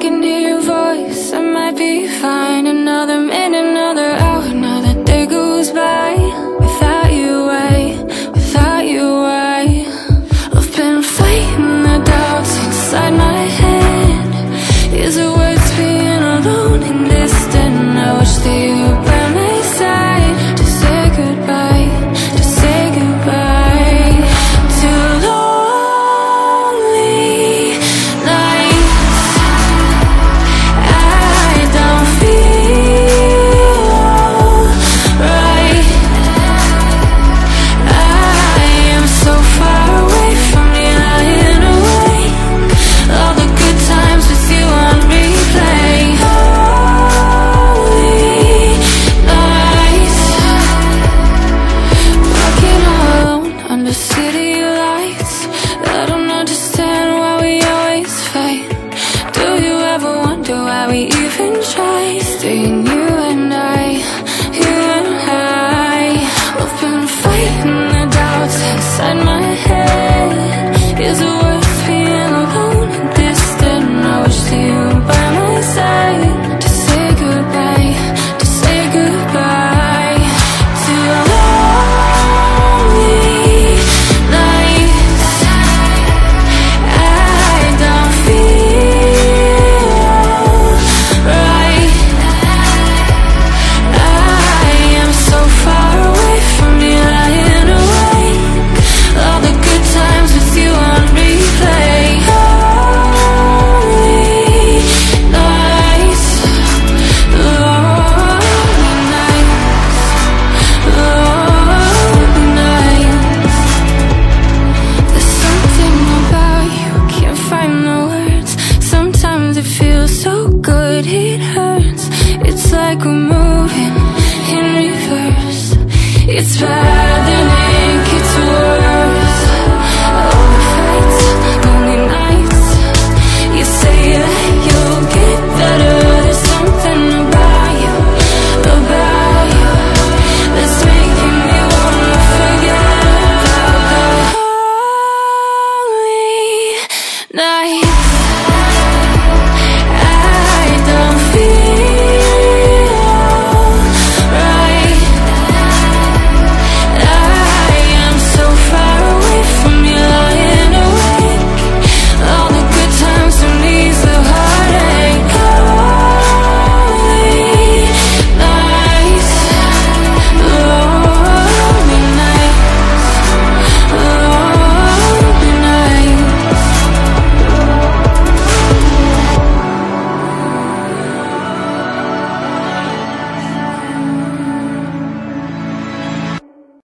can hear your voice, I might be fine. Another minute, another hour, another day goes by without you, without you, I've been fighting the doubts inside my head. Is it worth being alone and distant? I wish that you were by my side to say goodbye, to say goodbye. Too lonely nights, I don't feel right. I am so far away from you, lying awake. All the good times with you on replay. Lonely nights, walking alone under city lights. I don't understand why we always fight. Do you ever wonder why we even try? Staying you and I, you and I. I've been fighting the doubts inside my head. Is it worth being alone and distant? I wish that you were by my side to say goodbye, to say goodbye. Too lonely nights, I don't feel right. I am so far away from you, lying awake. All the good times with you on replay. Lonely nights, lonely nights, lonely nights. There's something about you, can't find the words. Sometimes it feels so good, it hurts. It's like we're moving in reverse. It's bad, then it gets worse. Old fights, lonely nights. You say that you'll get better. There's something about you that's making me wanna forget about the lonely night.